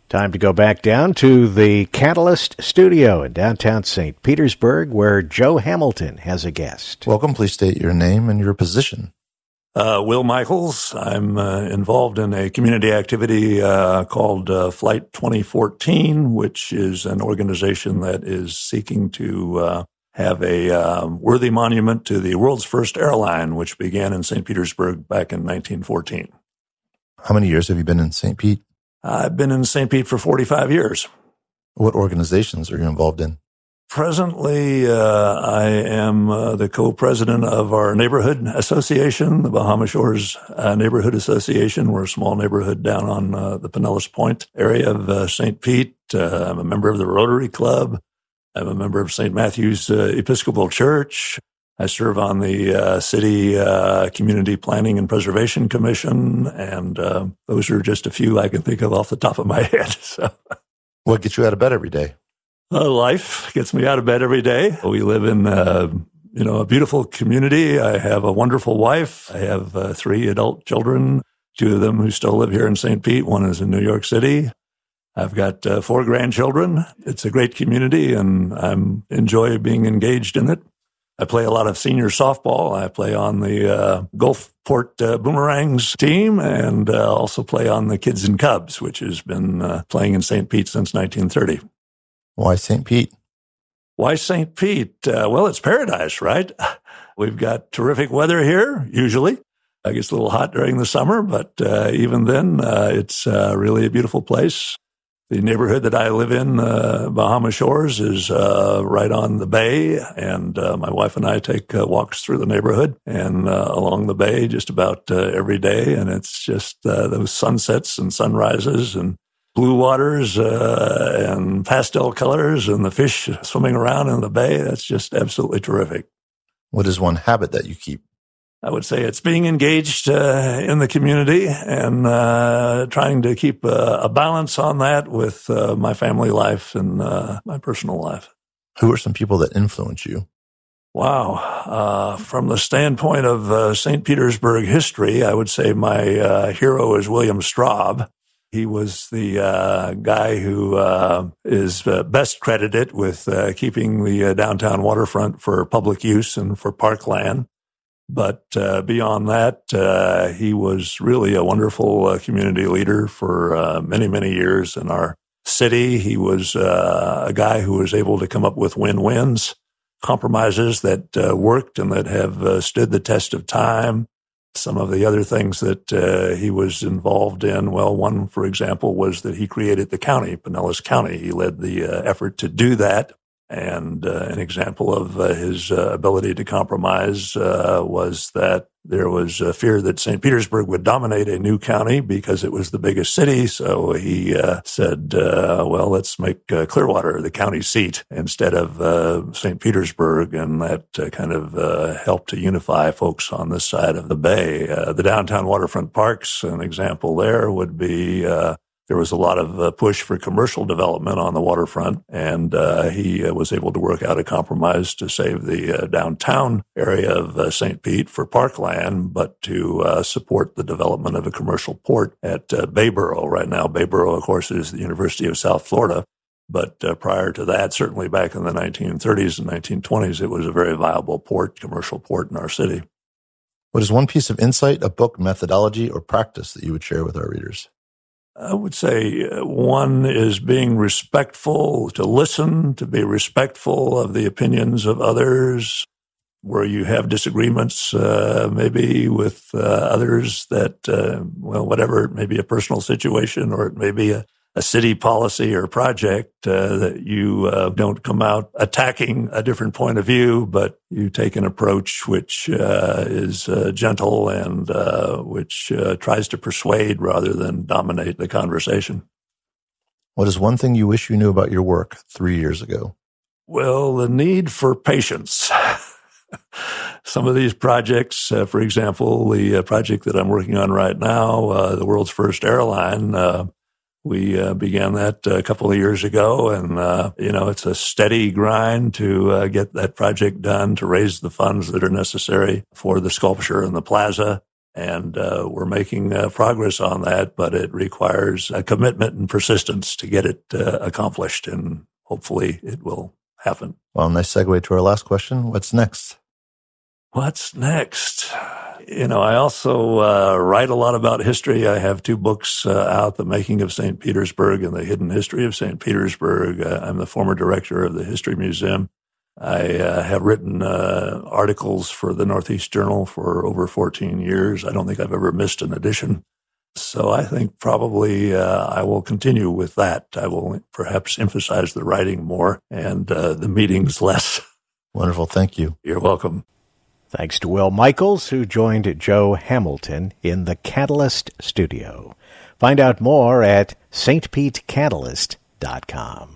Time to go back down to the Catalyst Studio in downtown St. Petersburg, where Joe Hamilton has a guest. Welcome. Please state your name and your position. Will Michaels. I'm involved in a community activity called Flight 2014, which is an organization that is seeking to have a worthy monument to the world's first airline, which began in St. Petersburg back in 1914. How many years have you been in St. Pete? I've been in St. Pete for 45 years. What organizations are you involved in? Presently, I am the co-president of our neighborhood association, the Bahama Shores Neighborhood Association. We're a small neighborhood down on the Pinellas Point area of St. Pete. I'm a member of the Rotary Club. I'm a member of St. Matthew's Episcopal Church. I serve on the City Community Planning and Preservation Commission, and those are just a few I can think of off the top of my head. So, what gets you out of bed every day? Life gets me out of bed every day. We live in a beautiful community. I have a wonderful wife. I have 3 adult children, 2 of them who still live here in St. Pete. One is in New York City. I've got 4 grandchildren. It's a great community, and I enjoy being engaged in it. I play a lot of senior softball. I play on the Gulfport Boomerangs team, and also play on the Kids and Cubs, which has been playing in St. Pete since 1930. Why St. Pete? Why St. Pete? Well, it's paradise, right? We've got terrific weather here, usually. It gets a little hot during the summer, but even then, it's really a beautiful place. The neighborhood that I live in, Bahama Shores, is right on the bay, and my wife and I take walks through the neighborhood and along the bay just about every day, and it's just those sunsets and sunrises and blue waters and pastel colors and the fish swimming around in the bay. That's just absolutely terrific. What is one habit that you keep? I would say it's being engaged in the community and trying to keep a balance on that with my family life and my personal life. Who are some people that influence you? Wow. From the standpoint of St. Petersburg history, I would say my hero is William Straub. He was the guy who is best credited with keeping the downtown waterfront for public use and for parkland. But beyond that, he was really a wonderful community leader for many, many years in our city. He was a guy who was able to come up with win-wins, compromises that worked and that have stood the test of time. Some of the other things that he was involved in, well, one, for example, was that he created the county, Pinellas County. He led the effort to do that. And an example of his ability to compromise was that there was a fear that St. Petersburg would dominate a new county because it was the biggest city. So he said, well, let's make Clearwater the county seat instead of St. Petersburg. And that kind of helped to unify folks on this side of the bay. The downtown waterfront parks, an example there would be there was a lot of push for commercial development on the waterfront, and he was able to work out a compromise to save the downtown area of St. Pete for parkland, but to support the development of a commercial port at Bayboro. Right now, Bayboro, of course, is the University of South Florida. But prior to that, certainly back in the 1930s and 1920s, it was a very viable port, commercial port in our city. What is one piece of insight, a book, methodology, or practice that you would share with our readers? I would say one is being respectful, to listen, to be respectful of the opinions of others, where you have disagreements maybe with others that, whatever, it may be a personal situation or it may be a city policy or project, that you don't come out attacking a different point of view, but you take an approach which is gentle and which tries to persuade rather than dominate the conversation. What is one thing you wish you knew about your work 3 years ago? Well, the need for patience. Some of these projects, for example, the project that I'm working on right now, the world's first airline, we began that a couple of years ago, and, it's a steady grind to get that project done, to raise the funds that are necessary for the sculpture and the plaza. And we're making progress on that, but it requires a commitment and persistence to get it accomplished, and hopefully it will happen. Well, nice segue to our last question. What's next? What's next? I also write a lot about history. I have 2 books out, The Making of St. Petersburg and The Hidden History of St. Petersburg. I'm the former director of the History Museum. I have written articles for the Northeast Journal for over 14 years. I don't think I've ever missed an edition. So I think probably I will continue with that. I will perhaps emphasize the writing more and the meetings less. Wonderful. Thank you. You're welcome. Thanks to Will Michaels, who joined Joe Hamilton in the Catalyst studio. Find out more at stpetecatalyst.com.